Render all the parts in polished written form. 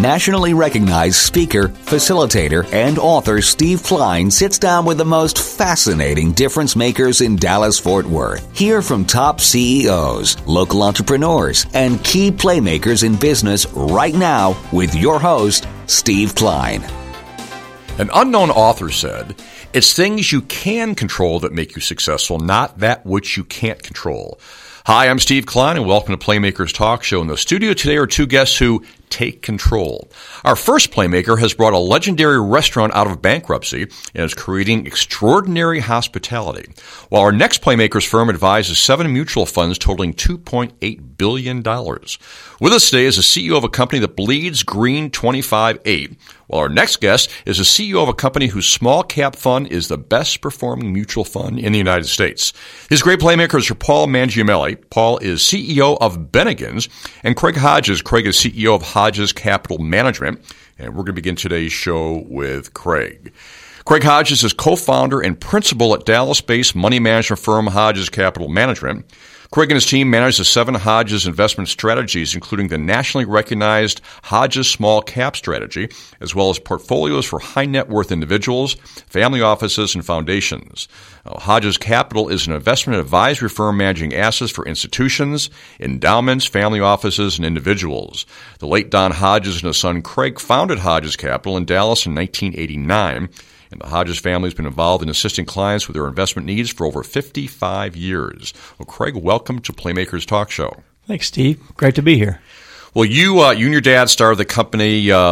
nationally recognized speaker, facilitator, and author Steve Klein sits down with the most fascinating difference makers in Dallas-Fort Worth. Hear from top CEOs, local entrepreneurs, and key playmakers in business right now with your host, Steve Klein. An unknown author said, "It's things you can control that make you successful, not that which you can't control." Hi, I'm Steve Klein, and welcome to Playmakers Talk Show. In the studio today are two guests who take control. Our first playmaker has brought a legendary restaurant out of bankruptcy and is creating extraordinary hospitality, while our next playmaker's firm advises 7 mutual funds totaling $2.8 billion. With us today is the CEO of a company that bleeds green 25/8, while our next guest is the CEO of a company whose small cap fund is the best performing mutual fund in the United States. His great playmakers are Paul Mangiamelli. Paul is CEO of Bennigan's, and Craig Hodges. Craig is CEO of Hodges Capital Management, and we're going to begin today's show with Craig. Craig Hodges is co-founder and principal at Dallas-based money management firm Hodges Capital Management. Craig and his team manage the 7 Hodges investment strategies, including the nationally recognized Hodges Small Cap Strategy, as well as portfolios for high net worth individuals, family offices, and foundations. Hodges Capital is an investment advisory firm managing assets for institutions, endowments, family offices, and individuals. The late Don Hodges and his son Craig founded Hodges Capital in Dallas in 1989. And the Hodges family has been involved in assisting clients with their investment needs for over 55 years. Well, Craig, welcome to Playmakers Talk Show. Thanks, Steve. Great to be here. Well, you and your dad started the company it's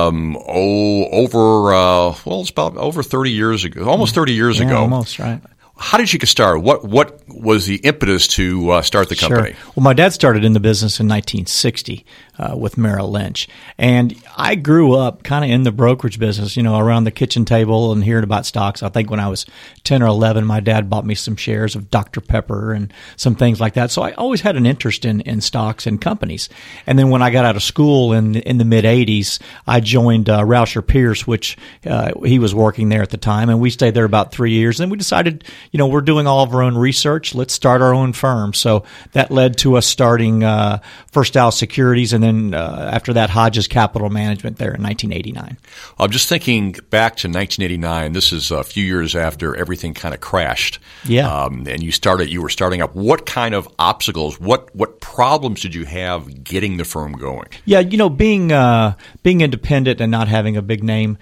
about over 30 years ago, almost 30 years ago. Almost, right. How did you get started? What was the impetus to start the company? Sure. Well, my dad started in the business in 1960 with Merrill Lynch. And I grew up kind of in the brokerage business, around the kitchen table and hearing about stocks. I think when I was 10 or 11, my dad bought me some shares of Dr. Pepper and some things like that. So I always had an interest in stocks and companies. And then when I got out of school in the mid-'80s, I joined Rauscher Pierce, which he was working there at the time. And we stayed there about 3 years. And we decided, we're doing all of our own research. Let's start our own firm. So that led to us starting First Dallas Securities, and then after that, Hodges Capital Management there in 1989. I'm just thinking back to 1989. This is a few years after everything kind of crashed. Yeah. And you were starting up. What kind of obstacles, what problems did you have getting the firm going? Yeah, being independent and not having a big name,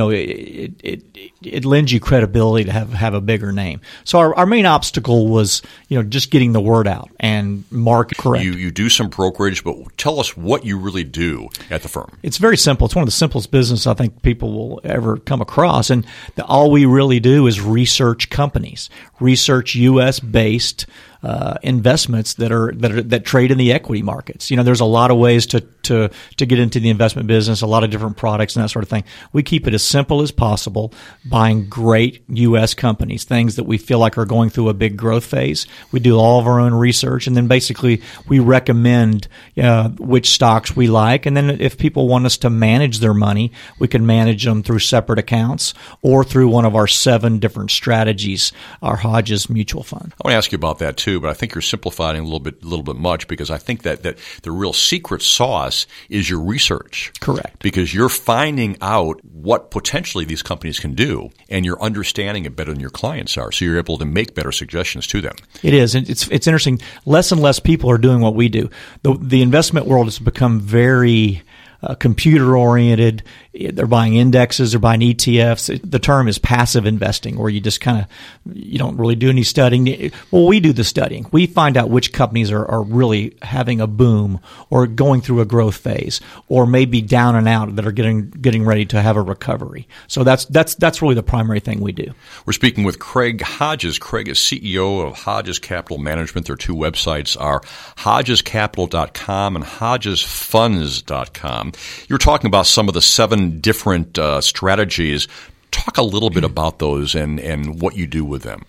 it lends you credibility to have a bigger name. So our main obstacle was, just getting the word out and market correct. You do some brokerage, but tell us what you really do at the firm. It's very simple. It's one of the simplest businesses I think people will ever come across. And all we really do is research companies, research U.S.-based investments that trade in the equity markets. There's a lot of ways to get into the investment business, a lot of different products and that sort of thing. We keep it as simple as possible, buying great U.S. companies, things that we feel like are going through a big growth phase. We do all of our own research, and then basically we recommend which stocks we like. And then if people want us to manage their money, we can manage them through separate accounts or through one of our 7 different strategies, our Hodges Mutual Fund. I want to ask you about that too, but I think you're simplifying a little bit much, because I think that the real secret sauce is your research. Correct. Because you're finding out what potentially these companies can do, and you're understanding it better than your clients are, so you're able to make better suggestions to them. It is. It's interesting. Less and less people are doing what we do. The investment world has become very computer-oriented. They're buying indexes, they're buying ETFs. The term is passive investing, where you just you don't really do any studying. Well, we do the studying. We find out which companies are really having a boom or going through a growth phase, or maybe down and out that are getting ready to have a recovery. So that's really the primary thing we do. We're speaking with Craig Hodges. Craig is CEO of Hodges Capital Management. Their 2 websites are HodgesCapital.com and HodgesFunds.com. You were talking about some of the 7 different strategies. Talk a little bit about those and what you do with them.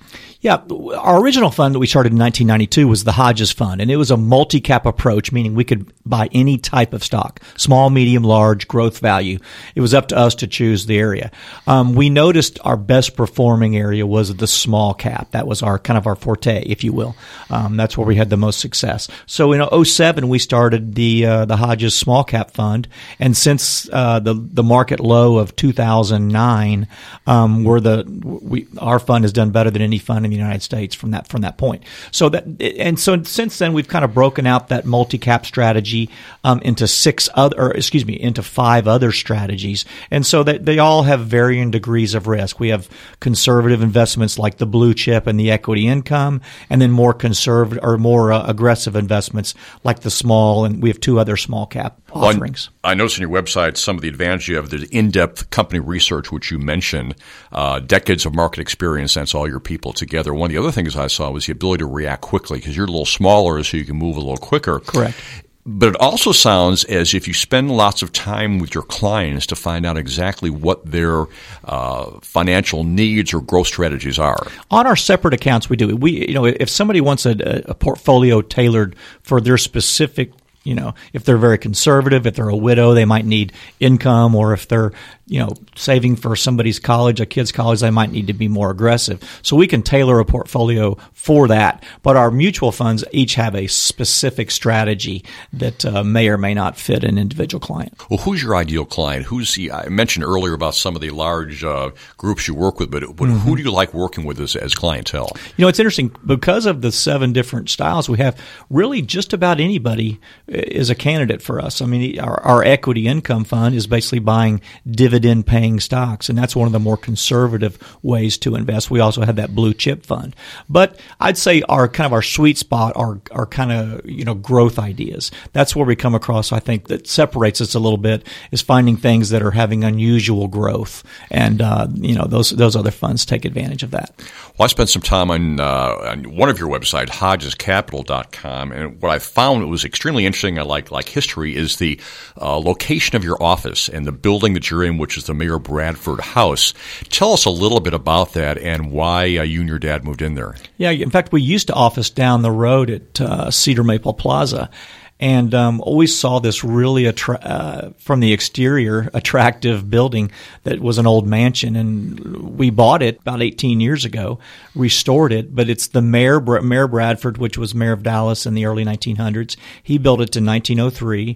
Yeah, our original fund that we started in 1992 was the Hodges Fund, and it was a multi-cap approach, meaning we could buy any type of stock, small, medium, large, growth value. It was up to us to choose the area. We noticed our best performing area was the small cap. That was our kind of our forte, if you will. That's where we had the most success. So in 2007, we started the Hodges Small Cap Fund, and since the market low of 2009, our fund has done better than any fund in the United States from that point. So since then we've kind of broken out that multi-cap strategy into into 5 other strategies, and so that they all have varying degrees of risk. We have conservative investments like the blue chip and the equity income, and then more conservative or more aggressive investments like the small, and we have 2 other small cap offerings. I noticed on your website some of the advantage you have, the in-depth company research, which you mentioned, decades of market experience, that's all your people together. One of the other things I saw was the ability to react quickly because you're a little smaller, so you can move a little quicker. Correct. But it also sounds as if you spend lots of time with your clients to find out exactly what their financial needs or growth strategies are. On our separate accounts, we do. If somebody wants a portfolio tailored for their specific, if they're very conservative, if they're a widow, they might need income, or if they're, saving for somebody's college, a kid's college, they might need to be more aggressive. So we can tailor a portfolio for that. But our mutual funds each have a specific strategy that may or may not fit an individual client. Well, who's your ideal client? I mentioned earlier about some of the large groups you work with, but who do you like working with as clientele? It's interesting because of the 7 different styles we have. Really, just about anybody is a candidate for us. I mean, our equity income fund is basically buying dividend-paying stocks, and that's one of the more conservative ways to invest. We also have that blue chip fund, but I'd say our sweet spot are kind of growth ideas. That's where we come across. I think that separates us a little bit is finding things that are having unusual growth, and those other funds take advantage of that. Well, I spent some time on one of your websites, HodgesCapital.com, and what I found was extremely interesting. I like history is the location of your office and the building that you're in, which is the Mayor Bradford House. Tell us a little bit about that and why you and your dad moved in there. Yeah, in fact, we used to office down the road at Cedar Maple Plaza. And always saw this really, from the exterior, attractive building that was an old mansion. And we bought it about 18 years ago, restored it. But it's the Mayor Bradford, which was mayor of Dallas in the early 1900s. He built it to 1903.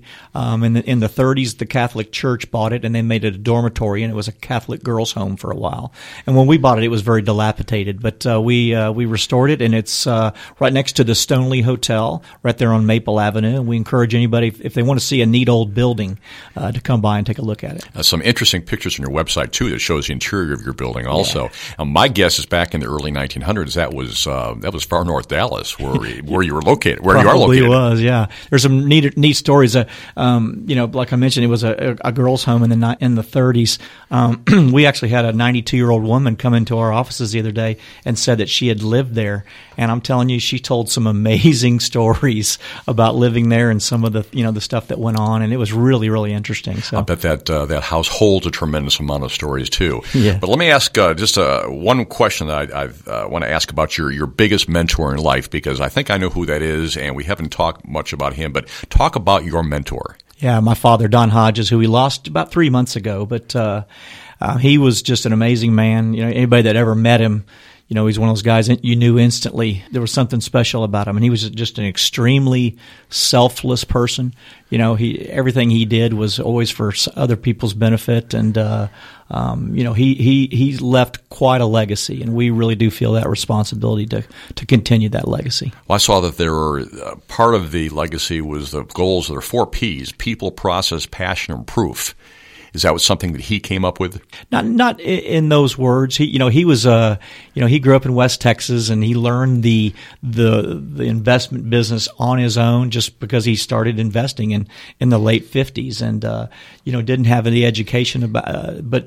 In the 30s, the Catholic Church bought it, and they made it a dormitory, and it was a Catholic girls' home for a while. And when we bought it, it was very dilapidated. But we restored it, and it's right next to the Stoneleigh Hotel, right there on Maple Avenue. We encourage anybody, if they want to see a neat old building, to come by and take a look at it. Some interesting pictures on your website, too, that shows the interior of your building also. Yeah. My guess is back in the early 1900s, that was far north Dallas, where you were located, where you are located. Probably was, yeah. There's some neat stories. Like I mentioned, it was a girls' home in the 30s. We actually had a 92-year-old woman come into our offices the other day and said that she had lived there. And I'm telling you, she told some amazing stories about living there and some of the the stuff that went on, and it was really, really interesting. So I bet that house holds a tremendous amount of stories too. Yeah. But let me ask just one question that I want to ask about your biggest mentor in life, because I think I know who that is, and we haven't talked much about him. But talk about your mentor. Yeah, my father, Don Hodges, who we lost about 3 months ago, but he was just an amazing man. Anybody that ever met him, he's one of those guys that you knew instantly there was something special about him, and he was just an extremely selfless person. Everything he did was always for other people's benefit, and he left quite a legacy, and we really do feel that responsibility to continue that legacy. Well, I saw that there were part of the legacy was the goals. There are 4 P's: people, process, passion, and proof. Is that something that he came up with? Not in those words. He was he grew up in West Texas, and he learned the investment business on his own just because he started investing in the late 50s, and didn't have any education but just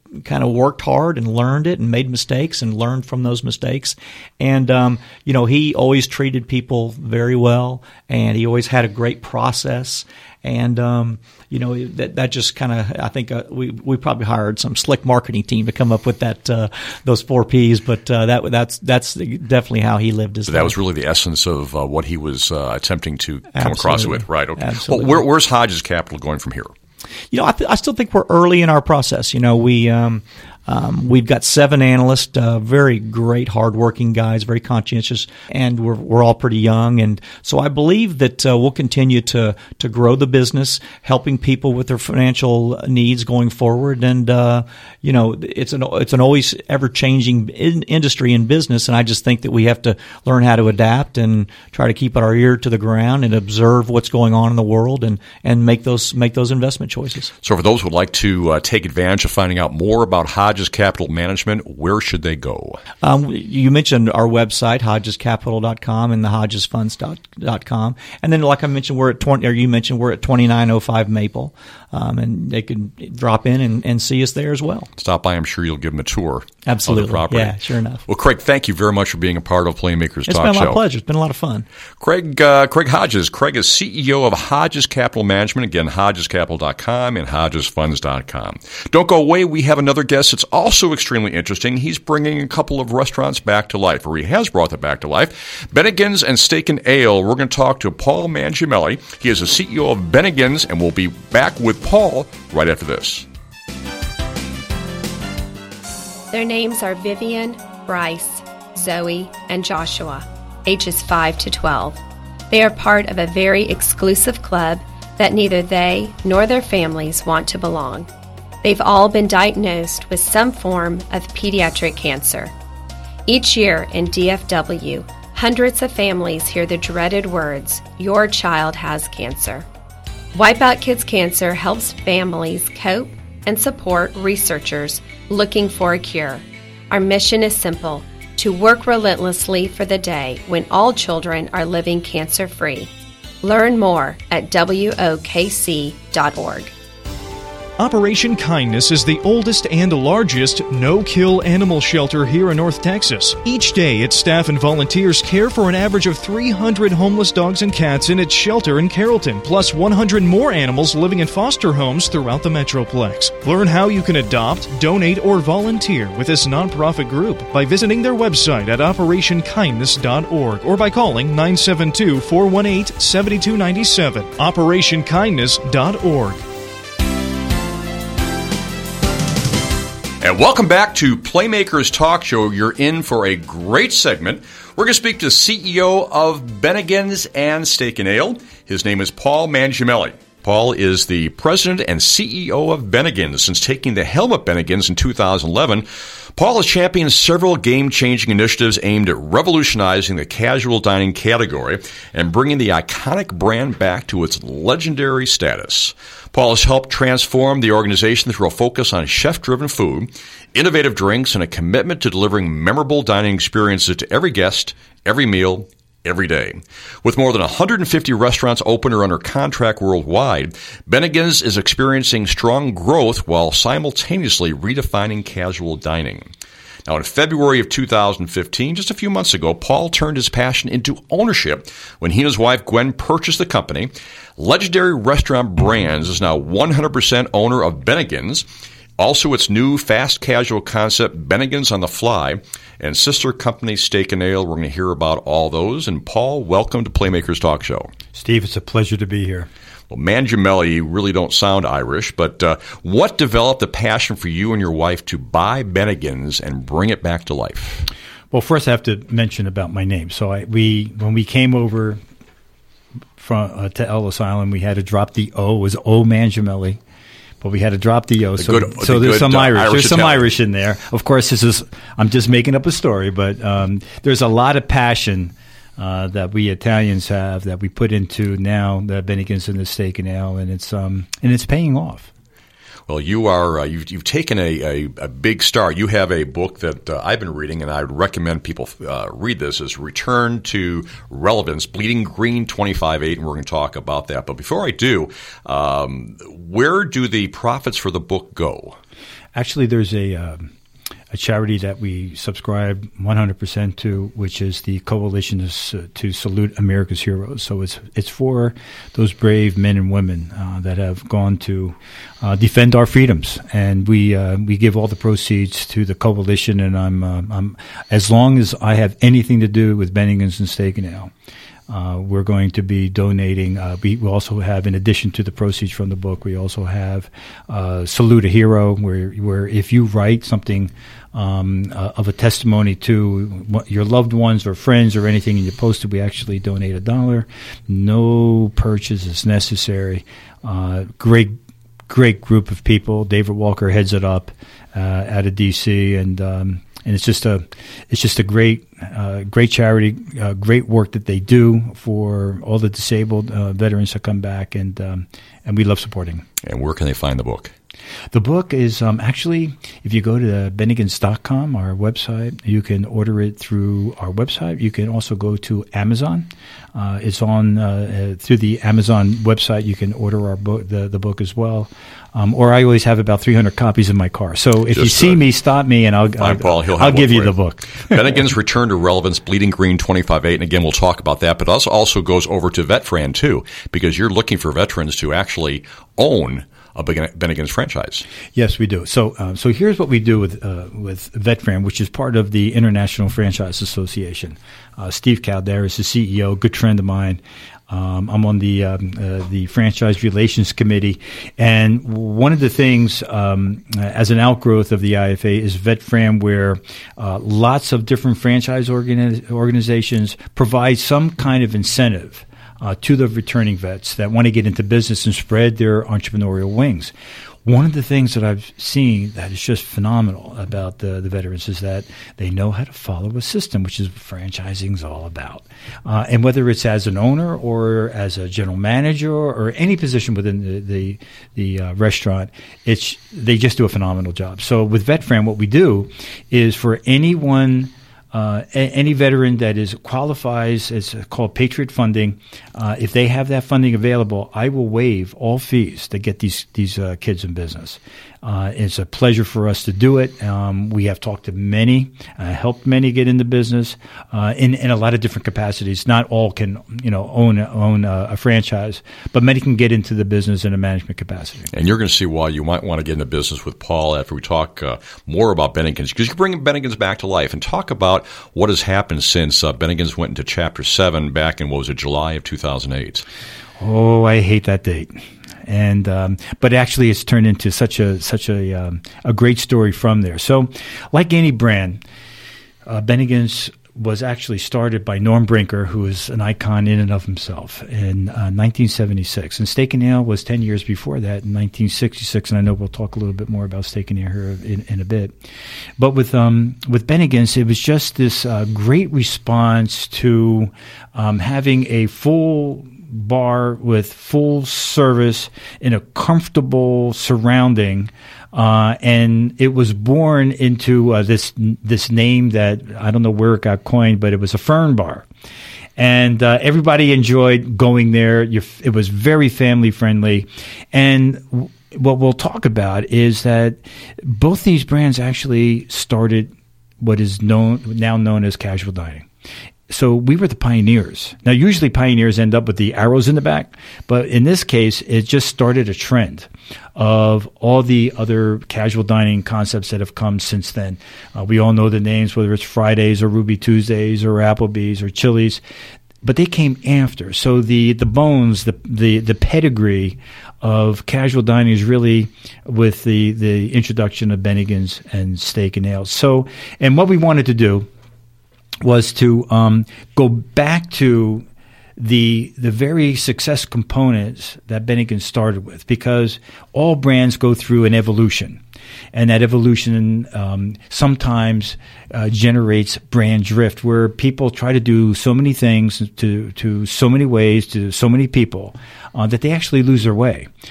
kind of worked hard and learned it and made mistakes and learned from those mistakes. And, he always treated people very well, and he always had a great process. And, that just kind of, I think we probably hired some slick marketing team to come up with those 4 Ps, but that's definitely how he lived his life. That was really the essence of what he was attempting to come across with, right? Okay. Absolutely. Well, where's Hodges Capital going from here? I still think we're early in our process. We've got 7 analysts, very great, hardworking guys, very conscientious, and we're all pretty young. And so I believe that we'll continue to grow the business, helping people with their financial needs going forward. And it's an always ever changing industry and business. And I just think that we have to learn how to adapt and try to keep our ear to the ground and observe what's going on in the world and make those investment choices. So for those who would like to take advantage of finding out more about Hodges Capital Management, where should they go? You mentioned our website, HodgesCapital.com and the HodgesFunds.com. And then, like I mentioned, we're at 2905 Maple. And they can drop in and see us there as well. Stop by. I'm sure you'll give them a tour. Absolutely. Of the property. Yeah, sure enough. Well, Craig, thank you very much for being a part of Playmakers Talk Show. It's been my pleasure. It's been a lot of fun. Craig Hodges. Craig is CEO of Hodges Capital Management. Again, HodgesCapital.com and HodgesFunds.com. Don't go away. We have another guest that's also extremely interesting. He's bringing a couple of restaurants back to life, or he has brought them back to life. Bennigan's and Steak and Ale. We're going to talk to Paul Mangiamelli. He is the CEO of Bennigan's, and we'll be back with Paul right after this. Their names are Vivian, Bryce, Zoe, and Joshua, ages 5 to 12. They are part of a very exclusive club that neither they nor their families want to belong. They've all been diagnosed with some form of pediatric cancer. Each year in DFW, hundreds of families hear the dreaded words, "Your child has cancer." Wipeout Kids Cancer helps families cope and support researchers looking for a cure. Our mission is simple: to work relentlessly for the day when all children are living cancer-free. Learn more at WOKC.org. Operation Kindness is the oldest and largest no-kill animal shelter here in North Texas. Each day, its staff and volunteers care for an average of 300 homeless dogs and cats in its shelter in Carrollton, plus 100 more animals living in foster homes throughout the Metroplex. Learn how you can adopt, donate, or volunteer with this nonprofit group by visiting their website at OperationKindness.org or by calling 972-418-7297. OperationKindness.org. And welcome back to Playmakers Talk Show. You're in for a great segment. We're going to speak to the CEO of Bennigan's and Steak and Ale. His name is Paul Mangiamelli. Paul is the president and CEO of Bennigan's. Since taking the helm at Bennigan's in 2011, Paul has championed several game-changing initiatives aimed at revolutionizing the casual dining category and bringing the iconic brand back to its legendary status. Paul has helped transform the organization through a focus on chef-driven food, innovative drinks, and a commitment to delivering memorable dining experiences to every guest, every meal, every day. With more than 150 restaurants open or under contract worldwide, Bennigan's is experiencing strong growth while simultaneously redefining casual dining. Now, in February of 2015, just a few months ago, Paul turned his passion into ownership when he and his wife, Gwen, purchased the company. Legendary Restaurant Brands is now 100% owner of Bennigan's. Also, its new fast casual concept, Bennigan's on the Fly, and sister company Steak and Ale. We're going to hear about all those. And Paul, welcome to Playmakers Talk Show. Steve, it's a pleasure to be here. Well, Mangiamelli, you really don't sound Irish, but what developed the passion for you and your wife to buy Bennigan's and bring it back to life? Well, first I have to mention about my name. So when we came over to Ellis Island, we had to drop the O. It was O Mangiamelli. But we had to drop the O, so there's some Irish. There's some Irish in there. Of course, I'm just making up a story, but there's a lot of passion that we Italians have that we put into now the Bennigan's and the Steak and Ale, and it's paying off. Well, you are you've taken a big start. You have a book that I've been reading, and I would recommend people read this. Is Return to Relevance, Bleeding Green 25/8, and we're going to talk about that. But before I do, where do the profits for the book go? Actually, there's a charity that we subscribe 100% to, which is the Coalition to Salute America's Heroes. So it's for those brave men and women that have gone to defend our freedoms, and we give all the proceeds to the coalition. And I'm as long as I have anything to do with Bennigan's and Steak and Ale, we're going to be donating. We also have, in addition to the proceeds from the book, we also have Salute a Hero, where if you write something of a testimony to your loved ones or friends or anything, and you post it, we actually donate $1. No purchase is necessary. Great group of people. David Walker heads it up out of D.C. and it's just a great charity, great work that they do for all the disabled veterans that come back, and we love supporting. And where can they find the book? The book is actually, if you go to Bennigans.com, our website, you can order it through our website. You can also go to Amazon. It's on through the Amazon website. You can order our book, the book as well. Or I always have about 300 copies in my car. So if you see me, stop me, and I'll give you the book. Bennigan's Return to Relevance, Bleeding Green 25/8, and again, we'll talk about that. But also goes over to VetFran too, because you're looking for veterans to actually own a Bennigan's franchise. Yes, we do. So here's what we do with VetFran, which is part of the International Franchise Association. Steve Caldera is the CEO, good friend of mine. I'm on the Franchise Relations Committee, and one of the things as an outgrowth of the IFA is VetFran, where lots of different franchise organizations provide some kind of incentive to the returning vets that want to get into business and spread their entrepreneurial wings. One of the things that I've seen that is just phenomenal about the veterans is that they know how to follow a system, which is what franchising is all about. And whether it's as an owner or as a general manager or any position within the restaurant, they just do a phenomenal job. So with VetFran, what we do is for anyone, any veteran that qualifies, it's called Patriot Funding. If they have that funding available, I will waive all fees to get these kids in business. It's a pleasure for us to do it. We have talked to many, helped many get into business in a lot of different capacities. Not all can own a franchise, but many can get into the business in a management capacity. And you're going to see why you might want to get into business with Paul after we talk more about Bennigan's, because you bring Bennigan's back to life and talk about what has happened since Bennigan's went into Chapter 7 back in, July of 2008. Oh, I hate that date. And but actually, it's turned into such a great story from there. So, like any brand, Bennigan's was actually started by Norm Brinker, who is an icon in and of himself, in 1976. And Steak and Ale was 10 years before that, in 1966. And I know we'll talk a little bit more about Steak and Ale here in a bit. But with Bennigan's, it was just this great response to having a full bar with full service in a comfortable surrounding, and it was born into this name that I don't know where it got coined, but it was a Fern Bar, and everybody enjoyed going there. It was very family friendly, and what we'll talk about is that both these brands actually started what is now known as casual dining. So we were the pioneers. Now, usually pioneers end up with the arrows in the back, but in this case, it just started a trend of all the other casual dining concepts that have come since then. We all know the names, whether it's Fridays or Ruby Tuesdays or Applebee's or Chili's, but they came after. So the bones, the pedigree of casual dining is really with the introduction of Bennigan's and Steak and Ale. So, and what we wanted to do was to go back to the very success components that Bennigan started with, because all brands go through an evolution, and that evolution sometimes generates brand drift, where people try to do so many things to so many ways to so many people that they actually lose their way.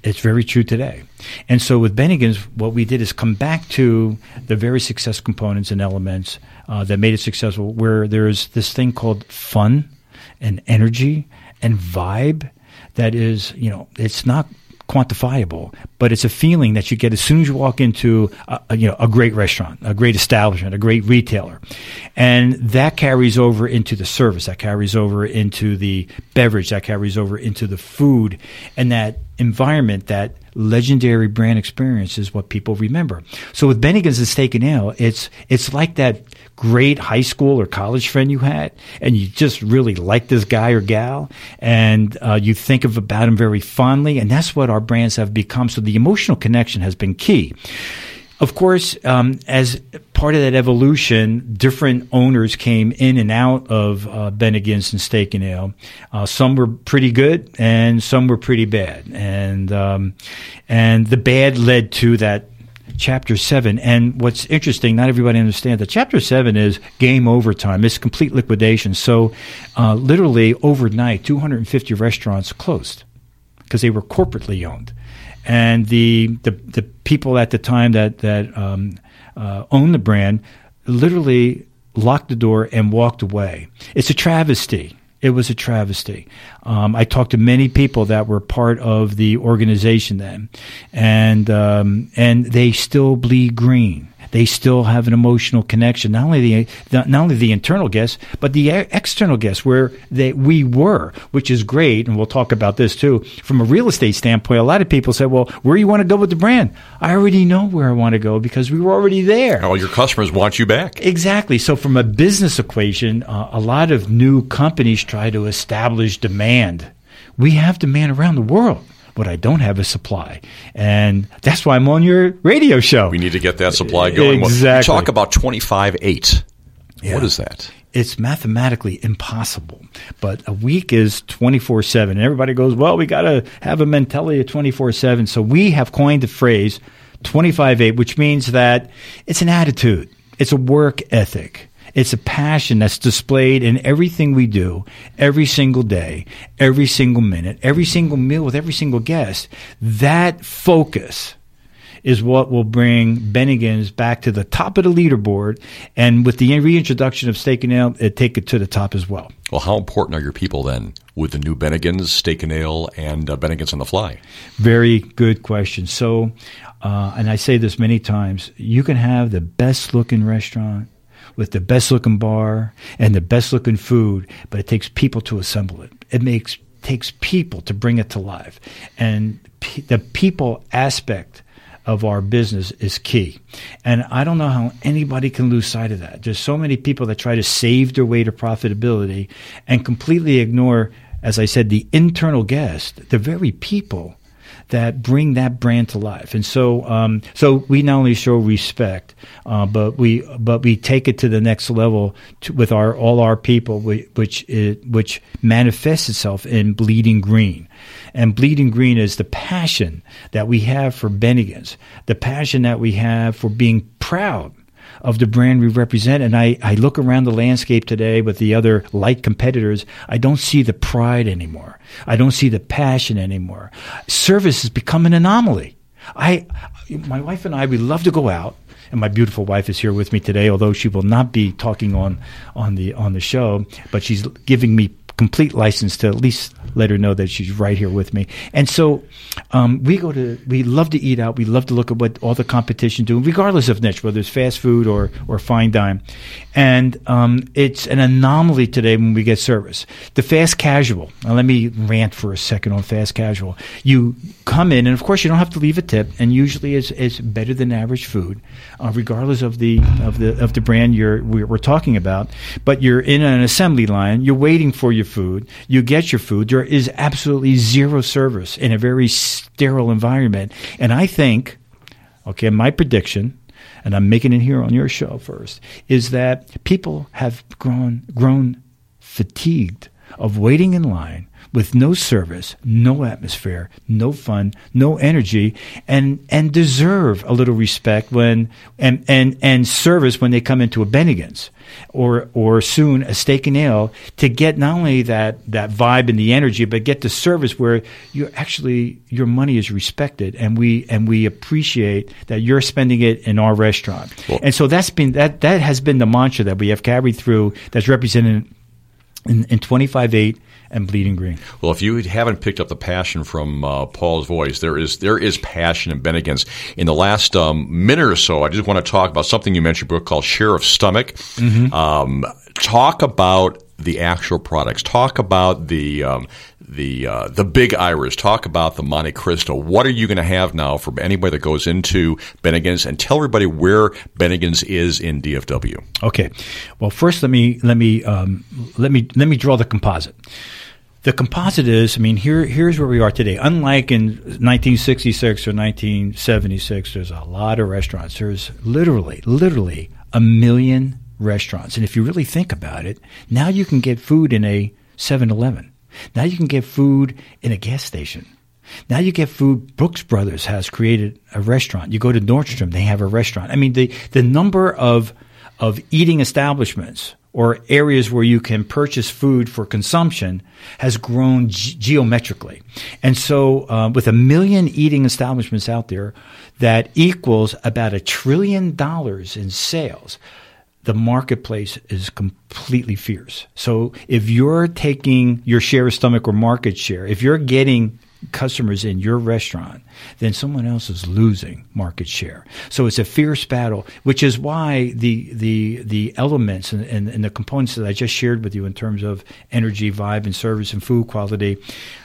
It's very true today. And so with Bennigan's, what we did is come back to the very successful components and elements that made it successful, where there's this thing called fun and energy and vibe that is, it's not quantifiable, but it's a feeling that you get as soon as you walk into a great restaurant, a great establishment, a great retailer. And that carries over into the service, that carries over into the beverage, that carries over into the food, and that environment, that legendary brand experience is what people remember. So with Bennigan's and Steak and Ale, it's like that great high school or college friend you had, and you just really like this guy or gal, and you think about him very fondly, and that's what our brands have become. So the emotional connection has been key. Of course, as part of that evolution, different owners came in and out of Bennigan's and Steak and Ale. Some were pretty good, and some were pretty bad, and the bad led to that Chapter 7. And what's interesting, not everybody understands that Chapter 7 is game over time. It's complete liquidation. So literally overnight, 250 restaurants closed because they were corporately owned. And the people at the time that owned the brand literally locked the door and walked away. It's a travesty. It was a travesty. I talked to many people that were part of the organization then, and they still bleed green. They still have an emotional connection, not only the internal guests, but the external guests, where we were, which is great. And we'll talk about this too. From a real estate standpoint, a lot of people say, well, where do you want to go with the brand? I already know where I want to go because we were already there. All your customers want you back. Exactly. So from a business equation, a lot of new companies try to establish demand. We have demand around the world. What I don't have is supply. And that's why I'm on your radio show. We need to get that supply going. Exactly. Well, talk about 25/8. Yeah. What is that? It's mathematically impossible. But a week is 24/7. And everybody goes, well, we got to have a mentality of 24/7. So we have coined the phrase 25/8, which means that it's an attitude. It's a work ethic. It's a passion that's displayed in everything we do, every single day, every single minute, every single meal with every single guest. That focus is what will bring Bennigan's back to the top of the leaderboard, and with the reintroduction of Steak and Ale, take it to the top as well. Well, how important are your people then with the new Bennigan's, Steak and Ale, and Bennigan's on the Fly? Very good question. So, and I say this many times, you can have the best-looking restaurant with the best-looking bar and the best-looking food, but it takes people to assemble it. It takes people to bring it to life. And the people aspect of our business is key. And I don't know how anybody can lose sight of that. There's so many people that try to save their way to profitability and completely ignore, as I said, the internal guest, the very people that bring that brand to life. And so we not only show respect, but we take it to the next level with all our people, which manifests itself in bleeding green. And bleeding green is the passion that we have for Bennigan's, the passion that we have for being proud of the brand we represent. And I look around the landscape today with the other light competitors. I don't see the pride anymore. I don't see the passion anymore. Service has become an anomaly. My wife and I, we love to go out. And my beautiful wife is here with me today, although she will not be talking on the show, but she's giving me complete license to at least let her know that she's right here with me. And so we love to eat out. We love to look at what all the competition do, regardless of niche, whether it's fast food or fine dine. And it's an anomaly today when we get service. The fast casual. Now let me rant for a second on fast casual. You come in, and of course you don't have to leave a tip, and usually it's better than average food, regardless of the brand we're talking about. But you're in an assembly line. You're waiting for your food. You get your food. There is absolutely zero service in a very sterile environment. And I think, okay, my prediction, and I'm making it here on your show first, is that people have grown fatigued of waiting in line with no service, no atmosphere, no fun, no energy, and deserve a little respect when and service when they come into a Bennigan's or soon a Steak and Ale, to get not only that vibe and the energy, but get the service where your money is respected, and we appreciate that you're spending it in our restaurant. Well, and so that has been the mantra that we have carried through, that's represented in 25-8 and Bleeding Green. Well, if you haven't picked up the passion from Paul's voice, there is passion in Bennigan's. In the last minute or so, I just want to talk about something you mentioned, Brooke, called Share of Stomach. Mm-hmm. Talk about the actual products. Talk about the Big Irish. Talk about the Monte Cristo. What are you going to have now for anybody that goes into Bennigan's? And tell everybody where Bennigan's is in DFW. Okay. Well, first let me draw the composite. The composite is, here's where we are today. Unlike in 1966 or 1976, there's a lot of restaurants. There's literally 1 million restaurants. And if you really think about it, now you can get food in a 7-Eleven. Now you can get food in a gas station. Now you get food. Brooks Brothers has created a restaurant. You go to Nordstrom, they have a restaurant. The number of eating establishments or areas where you can purchase food for consumption has grown geometrically. And so with 1 million eating establishments out there, that equals about $1 trillion in sales. The marketplace is completely fierce. So if you're taking your share of stomach or market share, if you're getting customers in your restaurant, then someone else is losing market share. So it's a fierce battle, which is why the elements and the components that I just shared with you in terms of energy, vibe, and service and food quality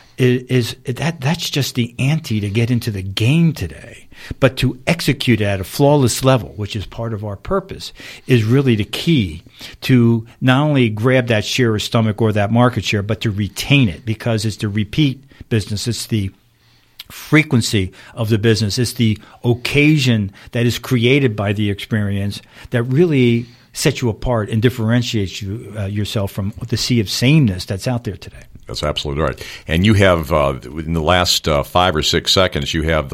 that's just the ante to get into the game today. But to execute at a flawless level, which is part of our purpose, is really the key to not only grab that share of stomach or that market share, but to retain it, because it's the repeat business. It's the frequency of the business. It's the occasion that is created by the experience that really sets you apart and differentiates yourself from the sea of sameness that's out there today. That's absolutely right. And you have, in the last 5 or 6 seconds,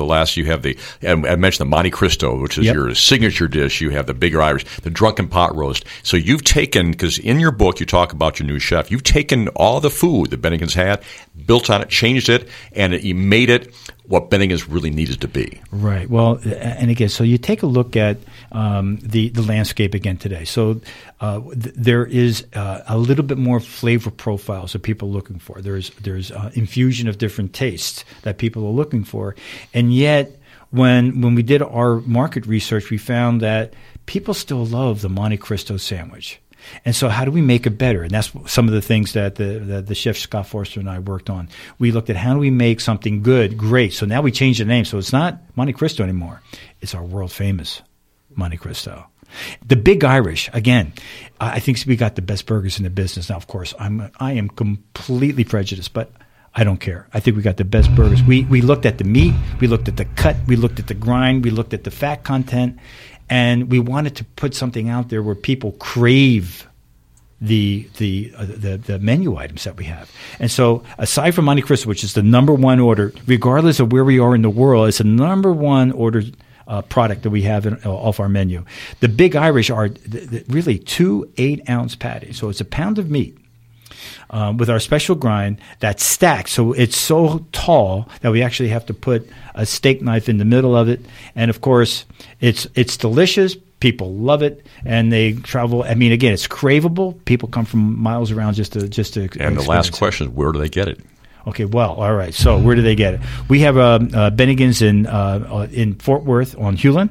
and I mentioned the Monte Cristo, which is your signature dish. You have the Big Irish, the Drunken Pot Roast. So you've taken, because in your book you talk about your new chef, you've taken all the food that Bennigan's had, built on it, changed it, and you made it what Bennigan's really needed to be. Right. Well, and again, so you take a look at the landscape again today. So there is a little bit more flavor profiles that people are looking for. There's infusion of different tastes that people are looking for. And yet, when we did our market research, we found that people still love the Monte Cristo sandwich. And so how do we make it better? And that's some of the things that the chef Scott Forster and I worked on. We looked at how do we make something good, great. So now we changed the name. So it's not Monte Cristo anymore. It's our world famous Monte Cristo. The Big Irish, again, I think we got the best burgers in the business. Now, of course, I am completely prejudiced, but I don't care. I think we got the best burgers. We looked at the meat, we looked at the cut, we looked at the grind, we looked at the fat content, and we wanted to put something out there where people crave the menu items that we have. And so aside from Monte Cristo, which is the number one order, regardless of where we are in the world, it's the number one ordered product that we have off our menu. The Big Irish are really 2 8-ounce patties. So it's a pound of meat with our special grind that's stacked. So it's so tall that we actually have to put a steak knife in the middle of it. And, of course, it's delicious. People love it, and they travel. I mean, again, it's craveable. People come from miles around just to And the last question is, where do they get it? Okay, well, all right. So where do they get it? We have Bennigan's in Fort Worth on Hewlin.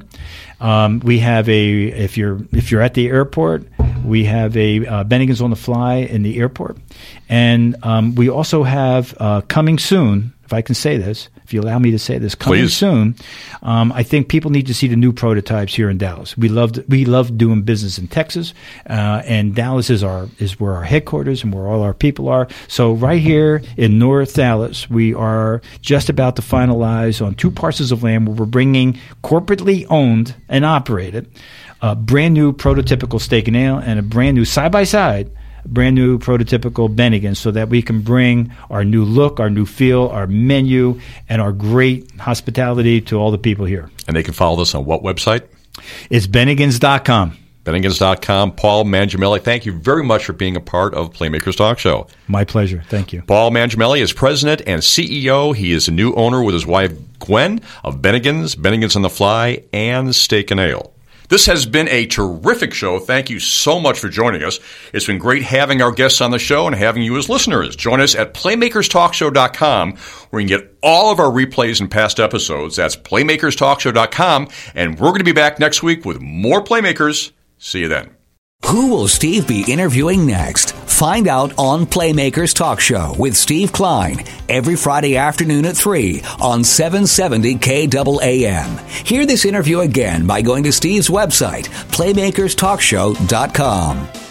We have if you're at the airport, we have a Bennigan's on the Fly in the airport, and we also have coming soon. If I can say this, if you allow me to say this, coming soon, I think people need to see the new prototypes here in Dallas. We love doing business in Texas, and Dallas is where our headquarters and where all our people are. So right here in North Dallas, we are just about to finalize on 2 parcels of land where we're bringing corporately owned and operated a brand new prototypical Steak and Ale and a brand new side-by-side brand new prototypical Bennigan's so that we can bring our new look, our new feel, our menu, and our great hospitality to all the people here. And they can follow this on what website? It's Bennigans.com. Bennigans.com. Paul Mangiamelli, thank you very much for being a part of Playmakers Talk Show. My pleasure. Thank you. Paul Mangiamelli is president and CEO. He is a new owner with his wife, Gwen, of Bennigan's on the Fly, and Steak and Ale. This has been a terrific show. Thank you so much for joining us. It's been great having our guests on the show and having you as listeners. Join us at PlaymakersTalkShow.com, where you can get all of our replays and past episodes. That's PlaymakersTalkShow.com, and we're going to be back next week with more Playmakers. See you then. Who will Steve be interviewing next? Find out on Playmakers Talk Show with Steve Klein every Friday afternoon at 3 on 770 KAAM. Hear this interview again by going to Steve's website, PlaymakersTalkShow.com.